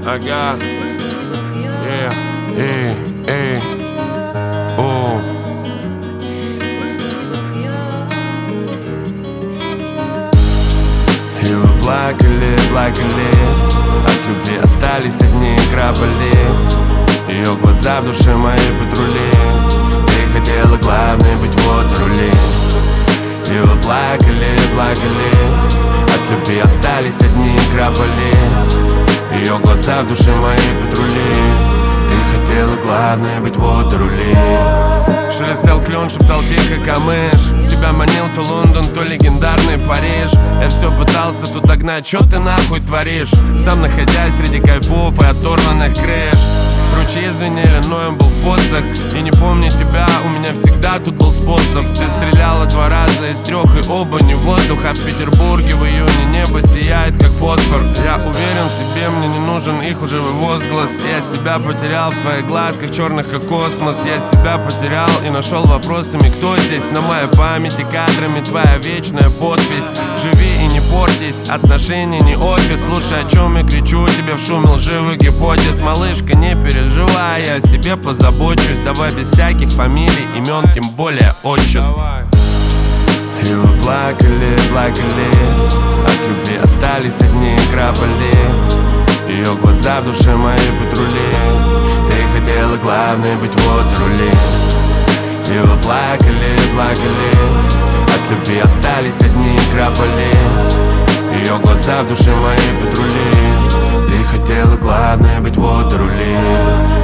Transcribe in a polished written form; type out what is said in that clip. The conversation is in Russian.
Ага. О. И вы плакали, от любви остались одни капли. Ее глаза в душе моей патрули. Ты хотела главное быть вот рули. И вы плакали, от любви остались одни капли. Ее глаза в душе моей патрули. Ты хотела главное быть вот рули. Шелестел клен, шептал тихо камыш. Тебя манил то Лондон, то легендарный Париж. Я все пытался тут догнать, чё ты нахуй творишь? Сам находясь среди кайфов и оторванных крыш. Ручьи звенели, но я был в поцах. И не помню тебя, у меня всегда тут был способ. Ты стреляла 2 раза из 3, и оба не в воздух. А в Петербурге в июне небо сияет как фосфор. Я уверен в себе, мне не нужен их лживый возглас. Я себя потерял в твоих глазках, черных как космос. Я себя потерял и нашел вопросами, кто здесь. На моей памяти кадрами твоя вечная подпись. Живи и не портись, отношения не офис. Слушай, о чем я кричу тебе в шуме лживых гипотез. Малышка, не переживай, я о себе позабочусь. Давай без всяких фамилий, имен, тем более отчеств. И вы плакали, от любви остались одни капли. Ее глаза в душе моей патрули. Ты хотела главное быть вот рули. И вы плакали, от любви остались одни капли. Ее глаза в душе моей патрули. Ты хотела главное быть вот рули.